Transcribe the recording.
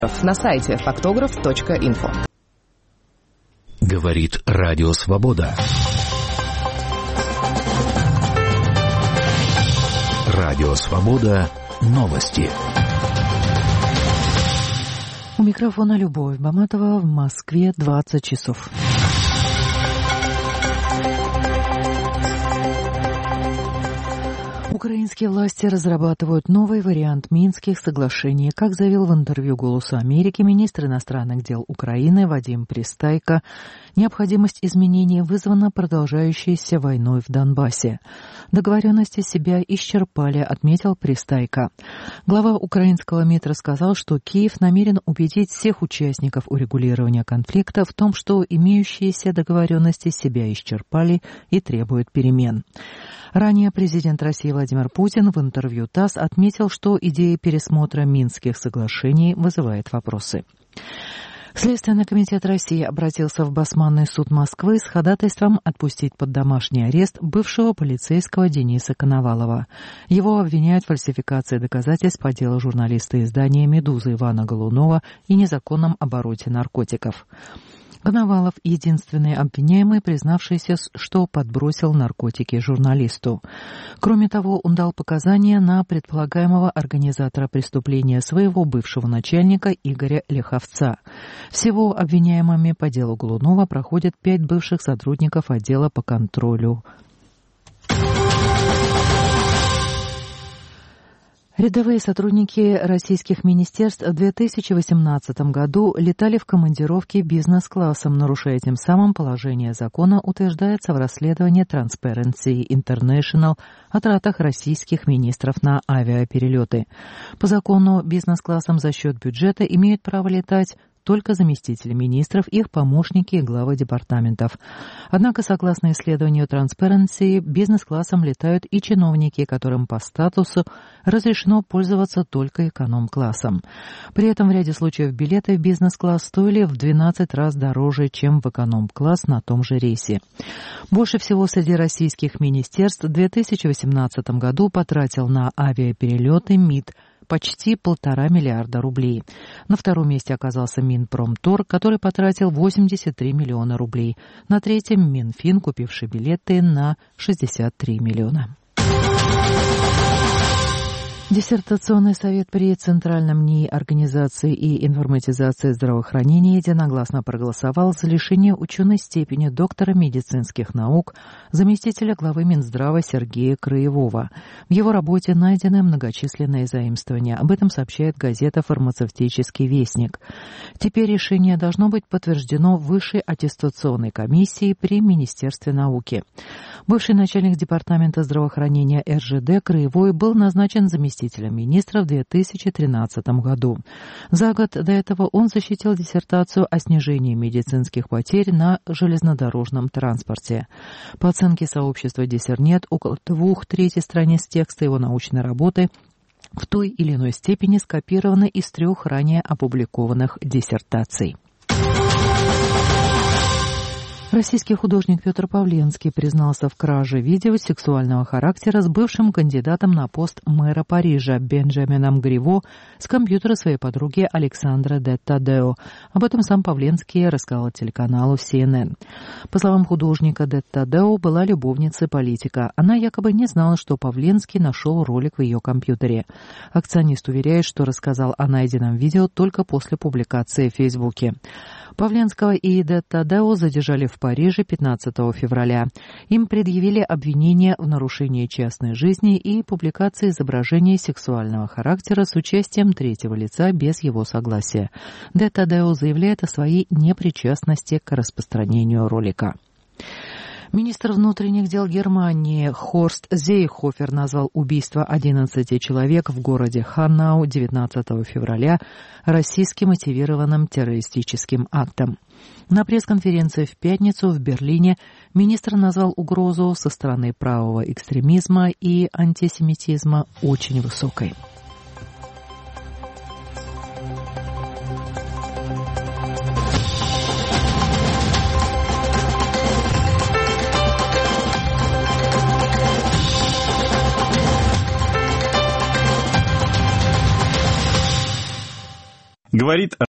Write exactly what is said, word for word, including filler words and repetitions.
На сайте фактограф точка инфо. Говорит Радио Свобода. Радио Свобода. Новости. У микрофона Любовь Баматова. В Москве двадцать часов. Украинские власти разрабатывают новый вариант Минских соглашений. Как заявил в интервью «Голосу Америки» министр иностранных дел Украины Вадим Пристайко, необходимость изменений вызвана продолжающейся войной в Донбассе. Договоренности себя исчерпали, отметил Пристайко. Глава украинского МИД рассказал, что Киев намерен убедить всех участников урегулирования конфликта в том, что имеющиеся договоренности себя исчерпали и требуют перемен. Ранее президент России Владимир Путин в интервью ТАСС отметил, что идея пересмотра Минских соглашений вызывает вопросы. Следственный комитет России обратился в Басманный суд Москвы с ходатайством отпустить под домашний арест бывшего полицейского Дениса Коновалова. Его обвиняют в фальсификации доказательств по делу журналиста издания «Медуза» Ивана Голунова и незаконном обороте наркотиков. Коновалов — единственный обвиняемый, признавшийся, что подбросил наркотики журналисту. Кроме того, он дал показания на предполагаемого организатора преступления своего бывшего начальника Игоря Лиховца. Всего обвиняемыми по делу Голунова проходят пять бывших сотрудников отдела по контролю. Рядовые сотрудники российских министерств в две тысячи восемнадцатом году летали в командировки бизнес-классом, нарушая тем самым положение закона, утверждается в расследовании Transparency International о тратах российских министров на авиаперелеты. По закону бизнес-классом за счет бюджета имеют право летать только заместители министров, их помощники и главы департаментов. Однако, согласно исследованию Transparency, бизнес-классом летают и чиновники, которым по статусу разрешено пользоваться только эконом-классом. При этом в ряде случаев билеты в бизнес-класс стоили в двенадцать раз дороже, чем в эконом-класс на том же рейсе. Больше всего среди российских министерств в две тысячи восемнадцатом году потратил на авиаперелеты МИД почти полтора миллиарда рублей. На втором месте оказался Минпромторг, который потратил восемьдесят три миллиона рублей. На третьем — Минфин, купивший билеты на шестьдесят три миллиона. Диссертационный совет при Центральном НИИ организации и информатизации здравоохранения единогласно проголосовал за лишение ученой степени доктора медицинских наук заместителя главы Минздрава Сергея Краевого. В его работе найдены многочисленные заимствования. Об этом сообщает газета «Фармацевтический вестник». Теперь решение должно быть подтверждено Высшей аттестационной комиссией при Министерстве науки. Бывший начальник департамента здравоохранения эр жэ дэ Краевой был назначен заместителем министра в две тысячи тринадцатом году. За год до этого он защитил диссертацию о снижении медицинских потерь на железнодорожном транспорте. По оценке сообщества Диссернет, около двух третей страниц текста его научной работы в той или иной степени скопированы из трех ранее опубликованных диссертаций. Российский художник Петр Павленский признался в краже видео сексуального характера с бывшим кандидатом на пост мэра Парижа Бенджамином Гриво с компьютера своей подруги Александра де Тадео. Об этом сам Павленский рассказал телеканалу си эн эн. По словам художника, де Тадео была любовницей политика. Она якобы не знала, что Павленский нашел ролик в ее компьютере. Акционист уверяет, что рассказал о найденном видео только после публикации в Фейсбуке. Павленского и де Тадео задержали в Париже пятнадцатого февраля. Им предъявили обвинения в нарушении частной жизни и публикации изображений сексуального характера с участием третьего лица без его согласия. Де Тадео заявляет о своей непричастности к распространению ролика. Министр внутренних дел Германии Хорст Зейхофер назвал убийство одиннадцати человек в городе Ханау девятнадцатого февраля российски мотивированным террористическим актом. На пресс-конференции в пятницу в Берлине министр назвал угрозу со стороны правого экстремизма и антисемитизма очень высокой. Говорит говорит